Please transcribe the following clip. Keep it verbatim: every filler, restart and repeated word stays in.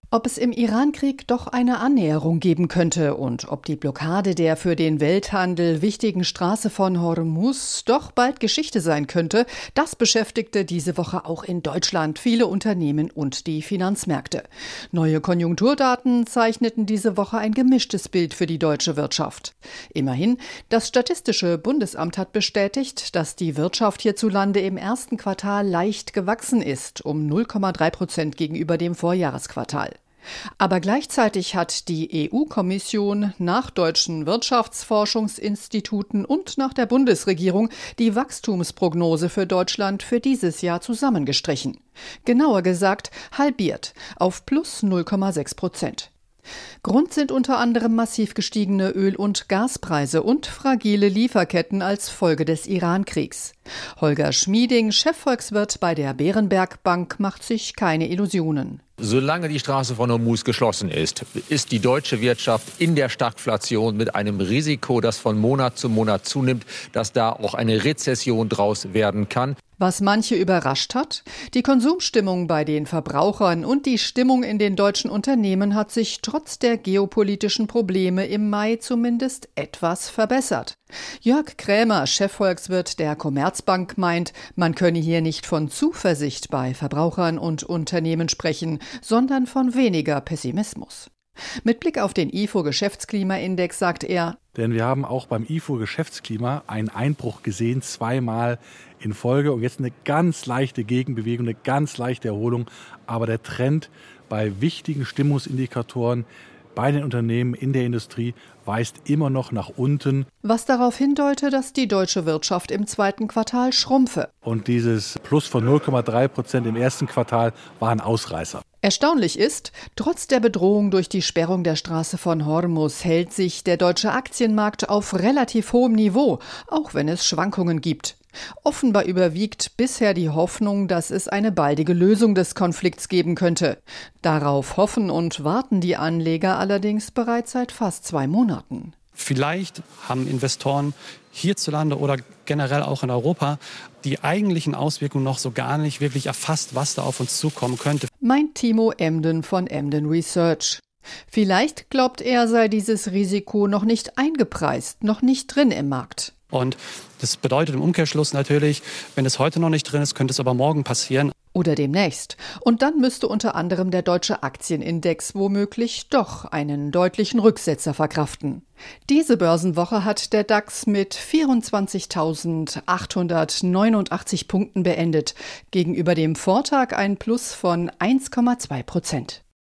Ob es im Iran-Krieg doch eine Annäherung geben könnte und ob die Blockade der für den Welthandel wichtigen Straße von Hormuz doch bald Geschichte sein könnte, das beschäftigte diese Woche auch in Deutschland viele Unternehmen und die Finanzmärkte. Neue Konjunkturdaten zeichneten diese Woche ein gemischtes Bild für die deutsche Wirtschaft. Immerhin, das Statistische Bundesamt hat bestätigt, dass die Wirtschaft hierzulande im ersten Quartal leicht gewachsen ist, um null Komma drei Prozent gegenüber dem Vorjahresquartal. Aber gleichzeitig hat die E U-Kommission nach deutschen Wirtschaftsforschungsinstituten und nach der Bundesregierung die Wachstumsprognose für Deutschland für dieses Jahr zusammengestrichen. Genauer gesagt halbiert auf plus null Komma sechs Prozent. Grund sind unter anderem massiv gestiegene Öl- und Gaspreise und fragile Lieferketten als Folge des Iran-Kriegs. Holger Schmieding, Chefvolkswirt bei der Berenberg Bank, macht sich keine Illusionen. Solange die Straße von Hormuz geschlossen ist, ist die deutsche Wirtschaft in der Stagflation mit einem Risiko, das von Monat zu Monat zunimmt, dass da auch eine Rezession draus werden kann. Was manche überrascht hat, die Konsumstimmung bei den Verbrauchern und die Stimmung in den deutschen Unternehmen hat sich trotz der geopolitischen Probleme im Mai zumindest etwas verbessert. Jörg Krämer, Chefvolkswirt der Commerzbank, meint, man könne hier nicht von Zuversicht bei Verbrauchern und Unternehmen sprechen, sondern von weniger Pessimismus. Mit Blick auf den I F O-Geschäftsklimaindex sagt er: Denn wir haben auch beim I F O-Geschäftsklima einen Einbruch gesehen, zweimal in Folge. Und jetzt eine ganz leichte Gegenbewegung, eine ganz leichte Erholung. Aber der Trend bei wichtigen Stimmungsindikatoren bei den Unternehmen in der Industrie weist immer noch nach unten. Was darauf hindeute, dass die deutsche Wirtschaft im zweiten Quartal schrumpfe. Und dieses Plus von null Komma drei Prozent im ersten Quartal war ein Ausreißer. Erstaunlich ist, trotz der Bedrohung durch die Sperrung der Straße von Hormuz hält sich der deutsche Aktienmarkt auf relativ hohem Niveau, auch wenn es Schwankungen gibt. Offenbar überwiegt bisher die Hoffnung, dass es eine baldige Lösung des Konflikts geben könnte. Darauf hoffen und warten die Anleger allerdings bereits seit fast zwei Monaten. Vielleicht haben Investoren hierzulande oder generell auch in Europa die eigentlichen Auswirkungen noch so gar nicht wirklich erfasst, was da auf uns zukommen könnte. Meint Timo Emden von Emden Research. Vielleicht glaubt er, sei dieses Risiko noch nicht eingepreist, noch nicht drin im Markt. Und das bedeutet im Umkehrschluss natürlich, wenn es heute noch nicht drin ist, könnte es aber morgen passieren. Oder demnächst. Und dann müsste unter anderem der deutsche Aktienindex womöglich doch einen deutlichen Rücksetzer verkraften. Diese Börsenwoche hat der DAX mit vierundzwanzigtausendachthundertneunundachtzig Punkten beendet, gegenüber dem Vortag ein Plus von eins Komma zwei Prozent.